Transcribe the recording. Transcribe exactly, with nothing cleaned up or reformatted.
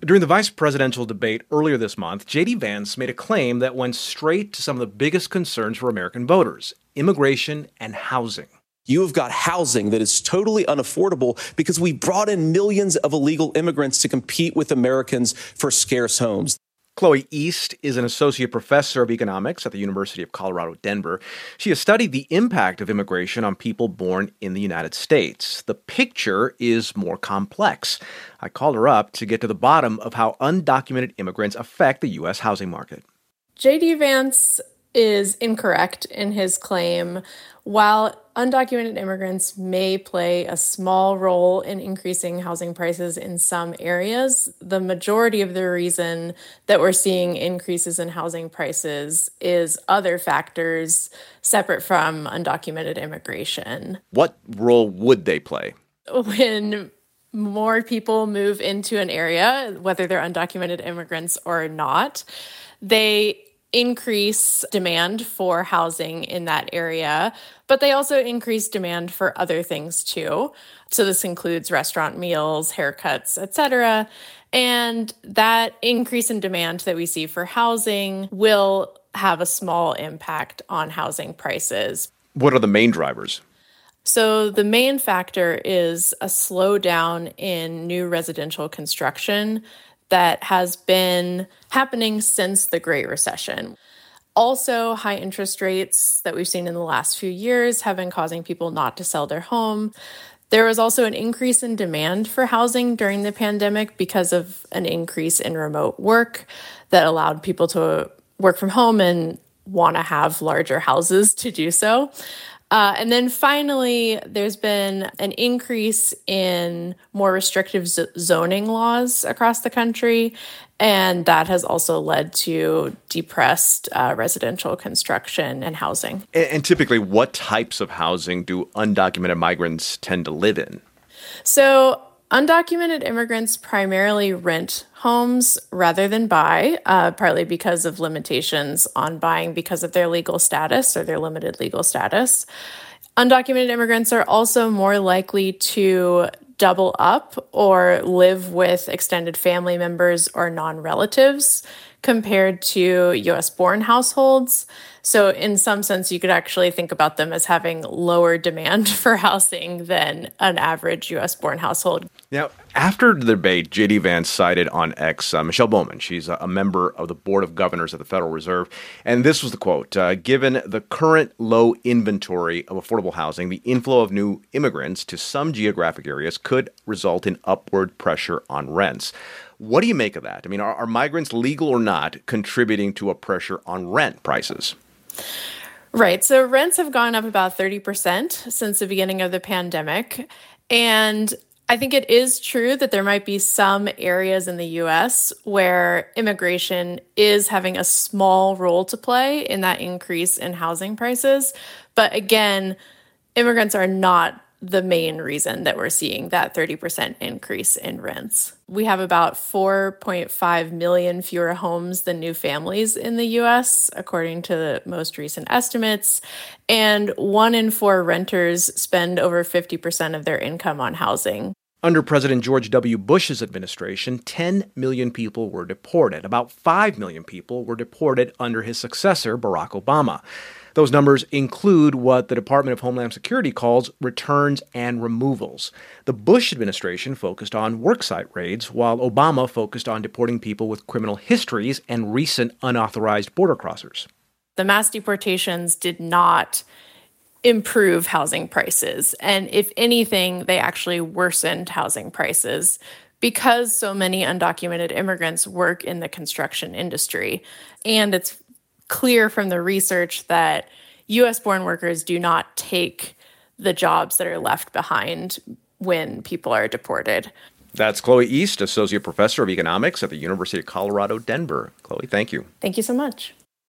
During the vice presidential debate earlier this month, J D. Vance made a claim that went straight to some of the biggest concerns for American voters: immigration and housing. You have got housing that is totally unaffordable because we brought in millions of illegal immigrants to compete with Americans for scarce homes. Chloe East is an associate professor of economics at the University of Colorado, Denver. She has studied the impact of immigration on people born in the United States. The picture is more complex. I called her up to get to the bottom of how undocumented immigrants affect the U S housing market. J D. Vance is incorrect in his claim. While undocumented immigrants may play a small role in increasing housing prices in some areas, the majority of the reason that we're seeing increases in housing prices is other factors separate from undocumented immigration. What role would they play? When more people move into an area, whether they're undocumented immigrants or not, they increase demand for housing in that area, but they also increase demand for other things too. So this includes restaurant meals, haircuts, et cetera. And that increase in demand that we see for housing will have a small impact on housing prices. What are the main drivers? So the main factor is a slowdown in new residential construction that has been happening since the Great Recession. Also, high interest rates that we've seen in the last few years have been causing people not to sell their home. There was also an increase in demand for housing during the pandemic because of an increase in remote work that allowed people to work from home and want to have larger houses to do so. Uh, and then finally, there's been an increase in more restrictive z- zoning laws across the country, and that has also led to depressed uh, residential construction and housing. And, and typically, what types of housing do undocumented migrants tend to live in? So undocumented immigrants primarily rent homes rather than buy, uh, partly because of limitations on buying because of their legal status or their limited legal status. Undocumented immigrants are also more likely to double up or live with extended family members or non-relatives compared to U S-born households. So in some sense, you could actually think about them as having lower demand for housing than an average U S-born household. Now, after the debate, J D. Vance cited on X uh, Michelle Bowman. She's a, a member of the Board of Governors of the Federal Reserve. And this was the quote: uh, given the current low inventory of affordable housing, the inflow of new immigrants to some geographic areas could result in upward pressure on rents. What do you make of that? I mean, are, are migrants, legal or not, contributing to a pressure on rent prices? Right. So rents have gone up about thirty percent since the beginning of the pandemic. And I think it is true that there might be some areas in the U S where immigration is having a small role to play in that increase in housing prices. But again, immigrants are not the main reason that we're seeing that thirty percent increase in rents. We have about four point five million fewer homes than new families in the U S, according to the most recent estimates. And one in four renters spend over fifty percent of their income on housing. Under President George W. Bush's administration, ten million people were deported. About five million people were deported under his successor, Barack Obama. Those numbers include what the Department of Homeland Security calls returns and removals. The Bush administration focused on worksite raids, while Obama focused on deporting people with criminal histories and recent unauthorized border crossers. The mass deportations did not improve housing prices. And if anything, they actually worsened housing prices because so many undocumented immigrants work in the construction industry. And it's clear from the research that U S-born workers do not take the jobs that are left behind when people are deported. That's Chloe East, Associate Professor of Economics at the University of Colorado, Denver. Chloe, thank you. Thank you so much.